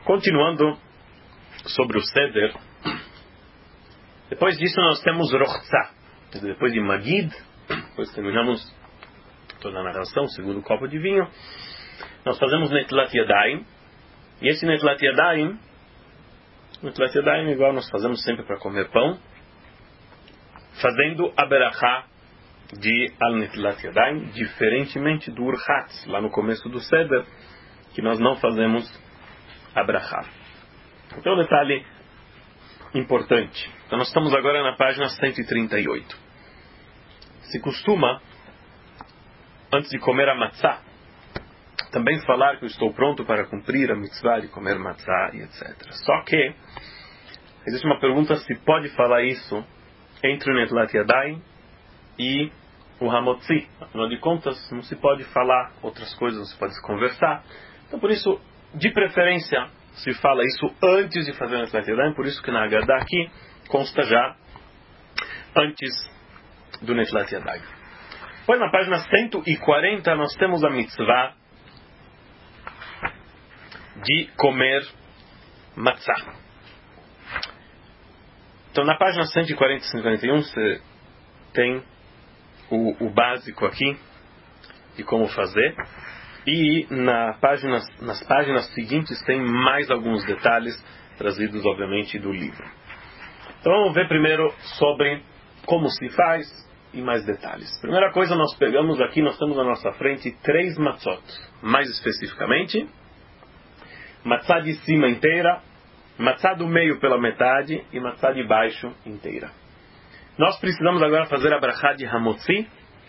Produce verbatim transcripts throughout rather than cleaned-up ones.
Continuando sobre o Seder, depois disso nós temos Rochza. Depois de Magid, depois terminamos toda a narração, o segundo copo de vinho, nós fazemos Netilat Yadayim. E esse Netilat Yadayim, Netilat Yadayim igual nós fazemos sempre para comer pão, fazendo a Berachá de Al Netilat Yadayim, diferentemente do Urchatz, lá no começo do Seder, que nós não fazemos a Berachá. Então, um detalhe importante. Então, nós estamos agora na página cento e trinta e oito. Se costuma, antes de comer a matzá, também falar que eu estou pronto para cumprir a mitzvah de comer matzá e etcétera. Só que, existe uma pergunta se pode falar isso entre o Netilat Yadayim e o Hamotzi. Afinal de contas, não se pode falar outras coisas, não se pode conversar. Então, por isso, de preferência, se fala isso antes de fazer o Netilat Yadayim, por isso que na Haggadah aqui consta já antes do Netilat Yadayim. Pois na página cento e quarenta nós temos a mitzvah de comer matzá. Então na página cento e quarenta e cento e quarenta e um você tem o, o básico aqui de como fazer. E na página, nas páginas seguintes tem mais alguns detalhes trazidos obviamente do livro. Então vamos ver primeiro sobre como se faz e mais detalhes. Primeira coisa, nós pegamos aqui, nós temos na nossa frente três matzot. Mais especificamente, matzá de cima inteira, matzá do meio pela metade e matzá de baixo inteira. Nós precisamos agora fazer a brachá de Hamotzi.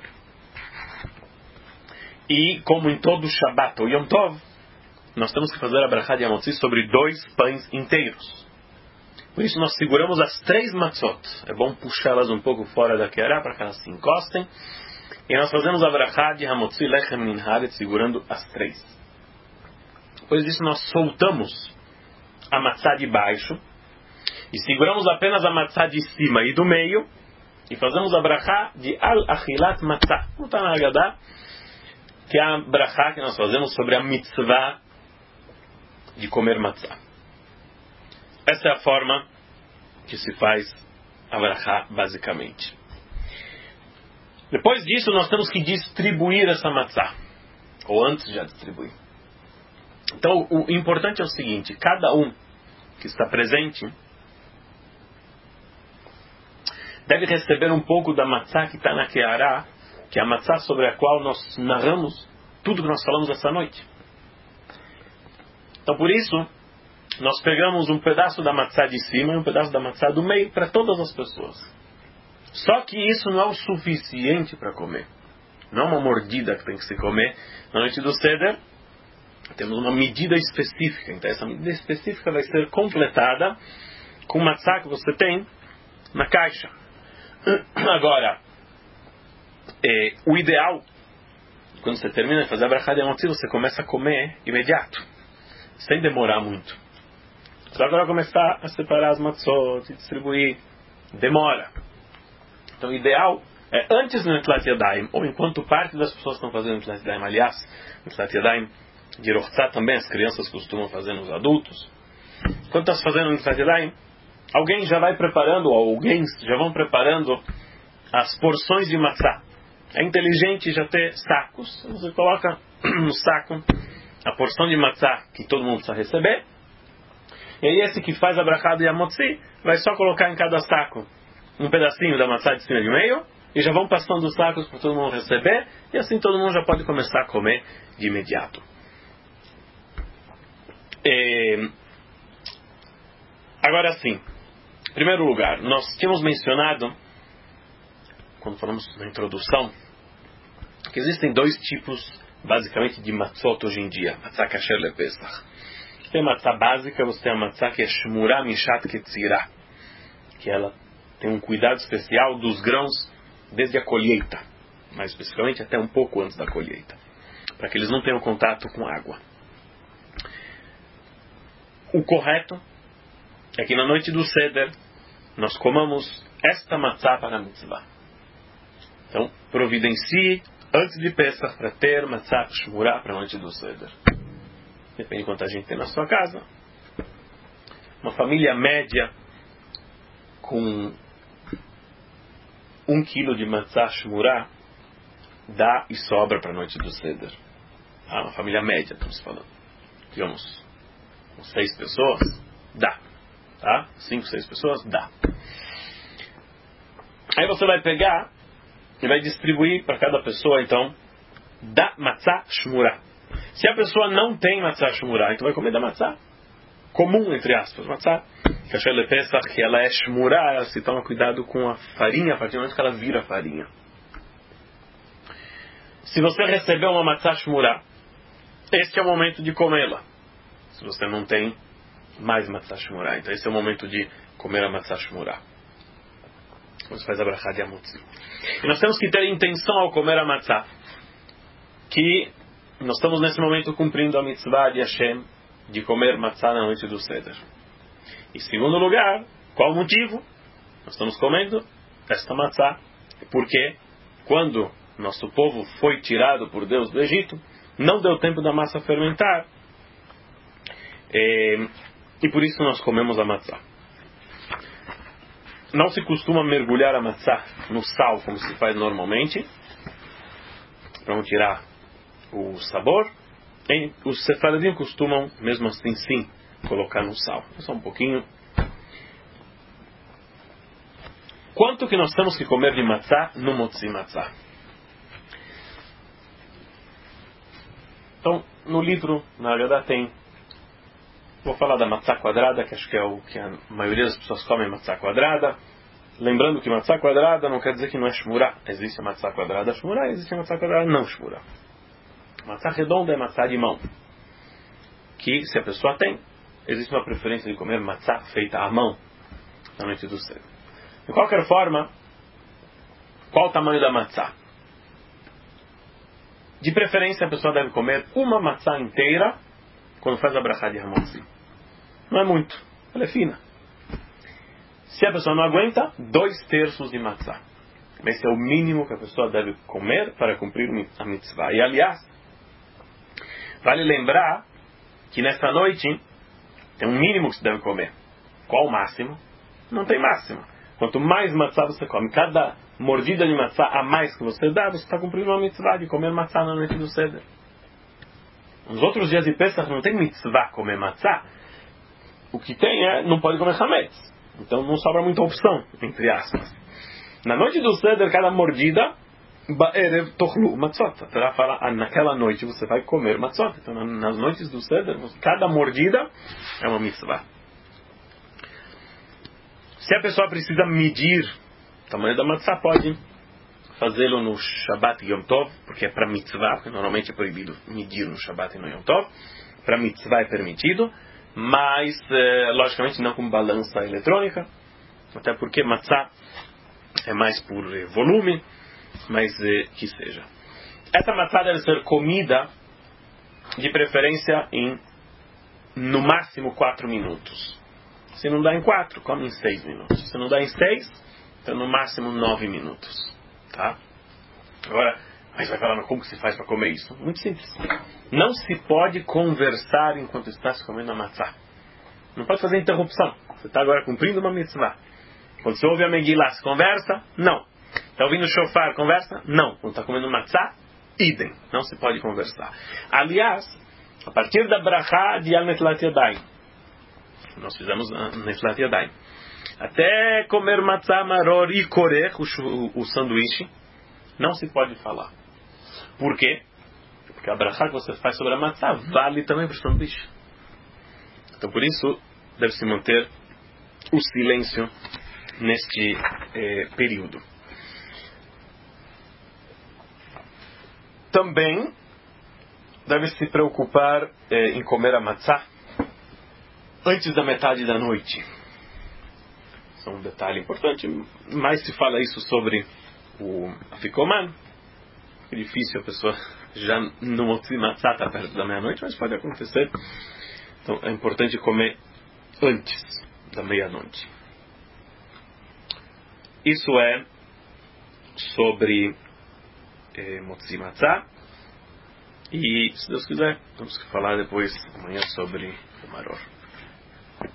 E como em todo Shabbat ou Yom Tov, nós temos que fazer a brachá de Hamotzi sobre dois pães inteiros. Por isso nós seguramos as três matzot. É bom puxá-las um pouco fora da queirá para que elas se encostem. E nós fazemos a brachá de Hamotzi Lechem Min Haaretz segurando as três. Depois disso nós soltamos a matzá de baixo e seguramos apenas a matzá de cima e do meio e fazemos a brachá de Al Achilat Matzah. Como está na Haggadah, que é a brachá que nós fazemos sobre a mitzvah de comer matzah. Essa é a forma que se faz a brachá basicamente. Depois disso nós temos que distribuir essa matzah, ou antes de já distribuir. Então o importante é o seguinte: cada um que está presente deve receber um pouco da matzah que está na queirá, que é a matzá sobre a qual nós narramos tudo que nós falamos essa noite. Então por isso, nós pegamos um pedaço da matzá de cima e um pedaço da matzá do meio para todas as pessoas. Só que isso não é o suficiente para comer. Não é uma mordida que tem que se comer. Na noite do Seder, temos uma medida específica. Então essa medida específica vai ser completada com matzá que você tem na caixa. Agora, É, o ideal, quando você termina de fazer a brachá de Hamotzi, você começa a comer imediato, sem demorar muito. Só agora começar a separar as matzot e distribuir, demora. Então o ideal é antes do Netilat Yadayim, ou enquanto parte das pessoas estão fazendo o Netilat Yadayim, aliás, o Netilat Yadayim de Rochza também as crianças costumam fazer nos adultos. Enquanto está fazendo o Netilat Yadayim, alguém já vai preparando, ou alguém já vão preparando as porções de matzá. É inteligente já ter sacos. Você coloca no saco a porção de matzá que todo mundo precisa receber. E aí esse que faz a brachá de Hamotzi vai só colocar em cada saco um pedacinho da matzá de cima e de meio. E já vão passando os sacos para todo mundo receber. E assim todo mundo já pode começar a comer de imediato. E... Agora sim, em primeiro lugar, nós tínhamos mencionado, quando falamos na introdução, que existem dois tipos, basicamente, de matzot hoje em dia. Matzah kasher lepesach. Tem a matzah básica, você tem a matzah que é shmura mishat ketzirah, que ela tem um cuidado especial dos grãos desde a colheita, mais especificamente até um pouco antes da colheita, para que eles não tenham contato com água. O correto é que na noite do Seder nós comamos esta matzah para a mitzvah. Então, providencie antes de Pesach para ter matzah shmura para a noite do Seder. Depende de quanta gente tem na sua casa. uma família média com um quilo de matzah shmurah dá e sobra para a noite do Seder. Ah, uma família média, estamos falando. Digamos, com seis pessoas, dá. Tá? Cinco, seis pessoas, dá. Aí você vai pegar e vai distribuir para cada pessoa, então, da matzah shmurah. Se a pessoa não tem matzah shmurah, então vai comer da matzah comum, entre aspas, matzah kasher lepesach, que ela é shmurah, ela se toma cuidado com a farinha, a partir do momento que ela vira farinha. Se você recebeu uma matzah shmurah, este é o momento de comê-la. Se você não tem mais matzah shmurah, então esse é o momento de comer a matzah shmurah. Você faz a brachá de amotzi. E nós temos que ter intenção ao comer a matzah, que nós estamos nesse momento cumprindo a mitzvah de Hashem de comer matzah na noite do Seder. Em segundo lugar, qual o motivo? Nós estamos comendo esta matzah porque quando nosso povo foi tirado por Deus do Egito, não deu tempo da massa fermentar, e, e por isso nós comemos a matzah. Não se costuma mergulhar a matzah no sal como se faz normalmente, para não tirar o sabor. E os sefaradim costumam, mesmo assim, sim, colocar no sal. Só um pouquinho. Quanto que nós temos que comer de matzah no motzi matzah? Então, no livro, na Haggadah tem, vou falar da matzah quadrada, que acho que é o que a maioria das pessoas comem, matzah quadrada. Lembrando que matzah quadrada não quer dizer que não é shmurah. Existe a matzah quadrada shmurah, existe a matzah quadrada não shmurah. Matzah redonda é matzah de mão, que se a pessoa tem, existe uma preferência de comer matzah feita à mão na noite do Seder. De qualquer forma, qual o tamanho da matzah? De preferência, a pessoa deve comer uma matzah inteira quando faz a brachá de hamotzi. Não é muito, ela é fina. Se a pessoa não aguenta, dois terços de matzah. Esse é o mínimo que a pessoa deve comer para cumprir a mitzvah. E aliás, vale lembrar que nesta noite tem um mínimo que se deve comer. Qual o máximo? Não tem máximo. Quanto mais matzah você come, cada mordida de matzah a mais que você dá, você está cumprindo uma mitzvah de comer matzah na noite do Seder. Nos outros dias de Pesach não tem mitzvah comer matzah. O que tem é, não pode comer hametz. Então não sobra muita opção, entre aspas. Na noite do Seder, cada mordida, ba'erev tochlu matzot. A Torá fala, ah, naquela noite você vai comer matzot. Então nas noites do Seder, cada mordida é uma mitzvah. Se a pessoa precisa medir o tamanho da matzah, pode fazê-lo no Shabbat e Yom Tov, porque é para mitzvah, porque normalmente é proibido medir no Shabbat e no Yom Tov. Para mitzvah é permitido, mas, eh, logicamente, não com balança eletrônica, até porque matzah é mais por eh, volume, mas eh, que seja. Essa matzah deve ser comida, de preferência, em, no máximo, quatro minutos. Se não dá em quatro, come em seis minutos. Se não dá em seis, então no máximo nove minutos. Tá? Agora, mas vai falar, mas como que se faz para comer isso? Muito simples. Não se pode conversar enquanto está se comendo a matzah. Não pode fazer interrupção. Você está agora cumprindo uma mitzvah. Quando você ouve a Megillah, se conversa? Não. Está ouvindo o shofar, conversa? Não. Quando está comendo matzah, idem. Não se pode conversar. Aliás, a partir da brachá de Al-Netlat Yadayim, nós fizemos Netlat Yadayim, até comer matzah maror e korech, o, o sanduíche, não se pode falar. Por quê? Porque a brachá que você faz sobre a matzah vale também para o sanduíche. Então por isso deve-se manter o silêncio neste eh, período. Também deve-se preocupar eh, em comer a matzah antes da metade da noite. Isso é um detalhe importante. Mais se fala isso sobre o afikoman. É difícil a pessoa já não motzi matzah está perto da meia-noite, mas pode acontecer. Então é importante comer antes da meia-noite. Isso é sobre eh, motzi matzah. E se Deus quiser, vamos falar depois amanhã sobre o maror.